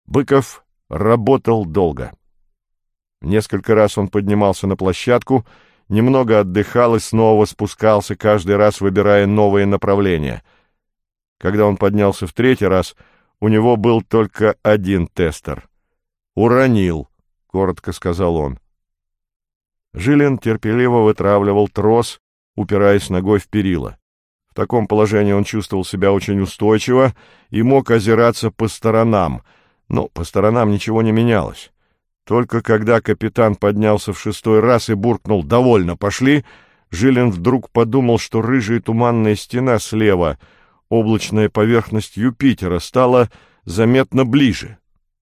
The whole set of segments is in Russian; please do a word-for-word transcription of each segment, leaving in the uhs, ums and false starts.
Быков работал долго. Несколько раз он поднимался на площадку, немного отдыхал и снова спускался, каждый раз выбирая новые направления. Когда он поднялся в третий раз, у него был только один тестер. «Уронил», — коротко сказал он. Жилин терпеливо вытравливал трос, упираясь ногой в перила. В таком положении он чувствовал себя очень устойчиво и мог озираться по сторонам, но по сторонам ничего не менялось. Только когда капитан поднялся в шестой раз и буркнул «Довольно, пошли!», Жилин вдруг подумал, что рыжая туманная стена слева, облачная поверхность Юпитера, стала заметно ближе.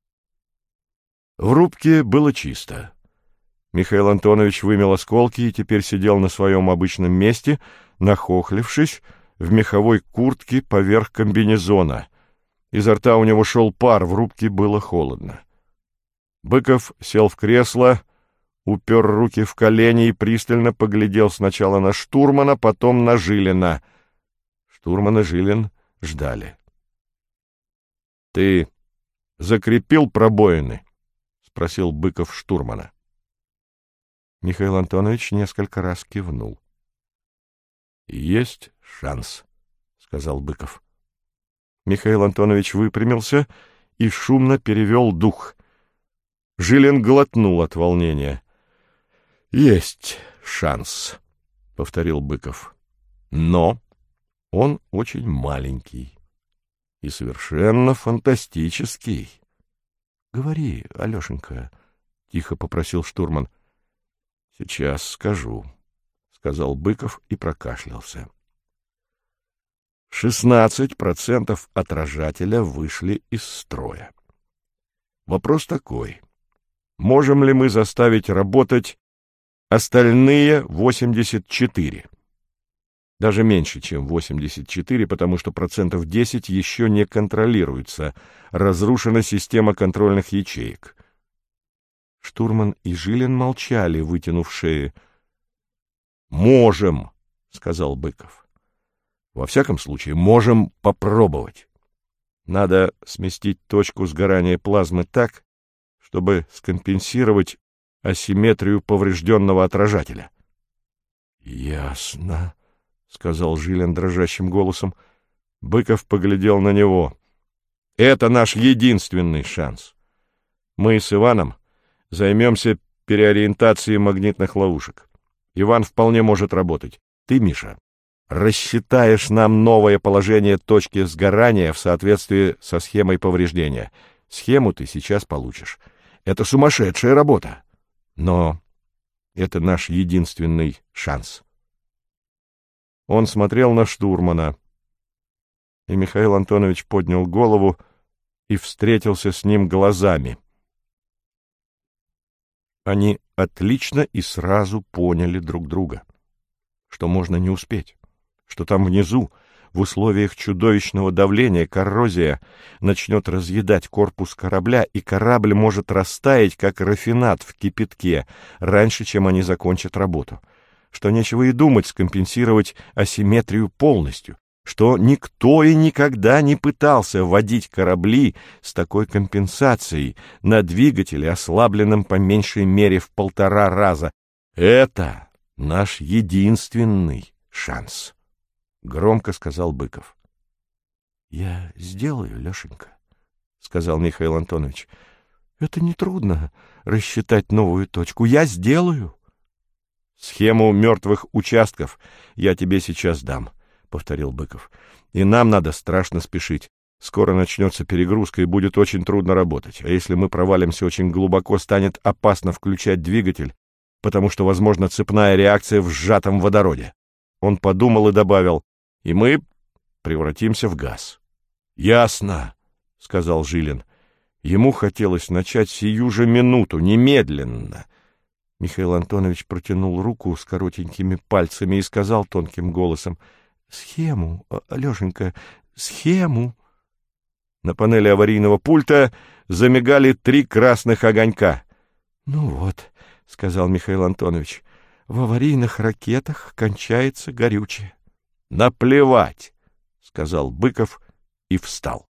В рубке было чисто. Михаил Антонович вымел осколки и теперь сидел на своем обычном месте, нахохлившись, в меховой куртке поверх комбинезона. Изо рта у него шел пар, в рубке было холодно. Быков сел в кресло, упер руки в колени и пристально поглядел сначала на штурмана, потом на Жилина. Штурман и Жилин ждали. — Ты закрепил пробоины? — спросил Быков штурмана. Михаил Антонович несколько раз кивнул. — Есть шанс, — сказал Быков. Михаил Антонович выпрямился и шумно перевел дух. Жилин глотнул от волнения. — Есть шанс, — повторил Быков. — Но он очень маленький и совершенно фантастический. — Говори, Алешенька, — тихо попросил штурман. — Сейчас скажу, — сказал Быков и прокашлялся. Шестнадцать процентов отражателя вышли из строя. Вопрос такой: можем ли мы заставить работать остальные восемьдесят четыре? Даже меньше, чем восемьдесят четыре, потому что процентов десять еще не контролируется. Разрушена система контрольных ячеек. Штурман и Жилин молчали, вытянув шеи. «Можем», — сказал Быков. «Во всяком случае, можем попробовать. Надо сместить точку сгорания плазмы так, чтобы скомпенсировать асимметрию поврежденного отражателя». «Ясно», — сказал Жилин дрожащим голосом. Быков поглядел на него. «Это наш единственный шанс. Мы с Иваном займемся переориентацией магнитных ловушек. Иван вполне может работать. Ты, Миша, рассчитаешь нам новое положение точки сгорания в соответствии со схемой повреждения. Схему ты сейчас получишь. Это сумасшедшая работа. Но это наш единственный шанс». Он смотрел на штурмана, и Михаил Антонович поднял голову и встретился с ним глазами. Они отлично и сразу поняли друг друга, что можно не успеть, что там внизу, в условиях чудовищного давления, коррозия начнет разъедать корпус корабля, и корабль может растаять, как рафинад в кипятке, раньше, чем они закончат работу, что нечего и думать скомпенсировать асимметрию полностью, что никто и никогда не пытался вводить корабли с такой компенсацией на двигателе, ослабленном по меньшей мере в полтора раза. Это наш единственный шанс, — громко сказал Быков. — Я сделаю, Лешенька, — сказал Михаил Антонович. — Это нетрудно рассчитать новую точку. Я сделаю. — Схему мертвых участков я тебе сейчас дам, — повторил Быков. — И нам надо страшно спешить. Скоро начнется перегрузка, и будет очень трудно работать. А если мы провалимся очень глубоко, станет опасно включать двигатель, потому что, возможно, цепная реакция в сжатом водороде. Он подумал и добавил: и мы превратимся в газ. — Ясно, — сказал Жилин. Ему хотелось начать сию же минуту, немедленно. Михаил Антонович протянул руку с коротенькими пальцами и сказал тонким голосом: — Схему, Алешенька, схему. На панели аварийного пульта замигали три красных огонька. — Ну вот, — сказал Михаил Антонович, — в аварийных ракетах кончается горючее. — Наплевать, — сказал Быков и встал.